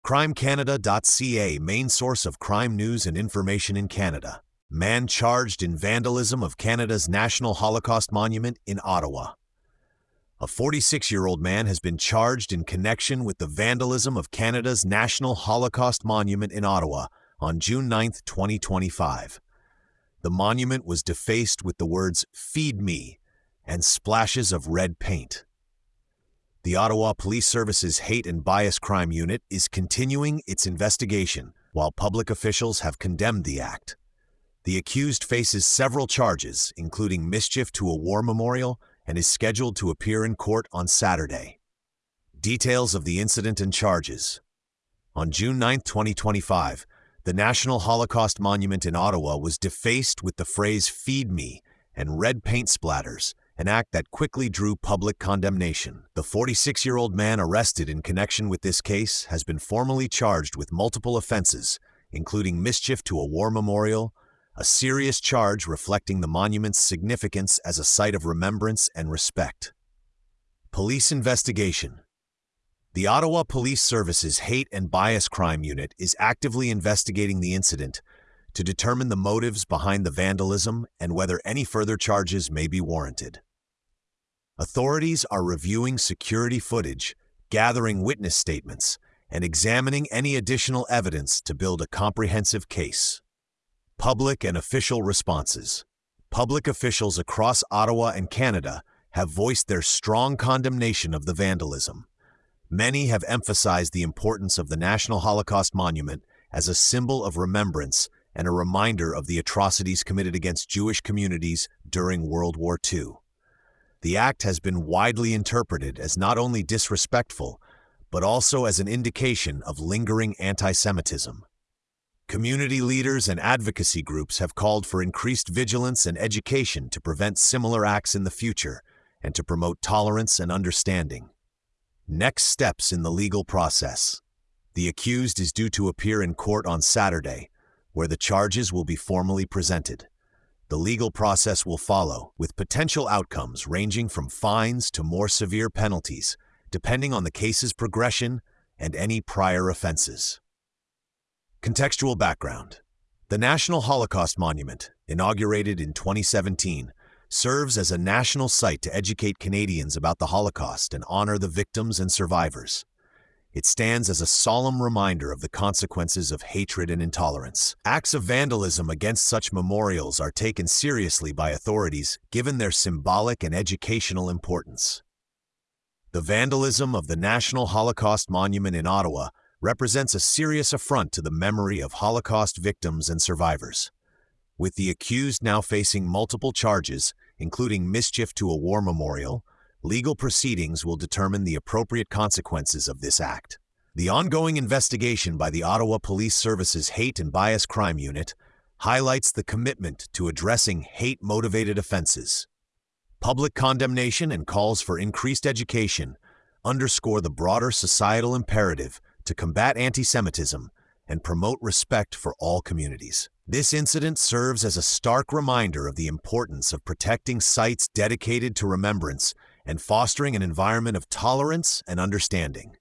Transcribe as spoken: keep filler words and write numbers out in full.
crime canada dot c a, main source of crime news and information in Canada. Man charged in vandalism of Canada's National Holocaust Monument in Ottawa. A forty-six-year-old man has been charged in connection with the vandalism of Canada's National Holocaust Monument in Ottawa on June ninth, twenty twenty-five. The monument was defaced with the words "Feed Me" and splashes of red paint. The Ottawa Police Service's Hate and Bias Crime Unit is continuing its investigation, while public officials have condemned the act. The accused faces several charges, including mischief to a war memorial, and is scheduled to appear in court on Saturday. Details of the incident and charges. On June ninth, twenty twenty-five, the National Holocaust Monument in Ottawa was defaced with the phrase "Feed Me" and red paint splatters, an act that quickly drew public condemnation. The forty-six-year-old man arrested in connection with this case has been formally charged with multiple offenses, including mischief to a war memorial, a serious charge reflecting the monument's significance as a site of remembrance and respect. Police investigation. The Ottawa Police Service's Hate and Bias Crime Unit is actively investigating the incident to determine the motives behind the vandalism and whether any further charges may be warranted. Authorities are reviewing security footage, gathering witness statements, and examining any additional evidence to build a comprehensive case. Public and official responses. Public officials across Ottawa and Canada have voiced their strong condemnation of the vandalism. Many have emphasized the importance of the National Holocaust Monument as a symbol of remembrance and a reminder of the atrocities committed against Jewish communities during World War Two. The act has been widely interpreted as not only disrespectful, but also as an indication of lingering anti-Semitism. Community leaders and advocacy groups have called for increased vigilance and education to prevent similar acts in the future and to promote tolerance and understanding. Next steps in the legal process. The accused is due to appear in court on Saturday, where the charges will be formally presented. The legal process will follow, with potential outcomes ranging from fines to more severe penalties, depending on the case's progression and any prior offenses. Contextual background. The National Holocaust Monument, inaugurated in twenty seventeen, serves as a national site to educate Canadians about the Holocaust and honor the victims and survivors. It stands as a solemn reminder of the consequences of hatred and intolerance. Acts of vandalism against such memorials are taken seriously by authorities given their symbolic and educational importance. The vandalism of the National Holocaust Monument in Ottawa represents a serious affront to the memory of Holocaust victims and survivors. With the accused now facing multiple charges, including mischief to a war memorial, legal proceedings will determine the appropriate consequences of this act. The ongoing investigation by the Ottawa Police Service's Hate and Bias Crime Unit highlights the commitment to addressing hate-motivated offenses. Public condemnation and calls for increased education underscore the broader societal imperative to combat anti-Semitism and promote respect for all communities. This incident serves as a stark reminder of the importance of protecting sites dedicated to remembrance and fostering an environment of tolerance and understanding.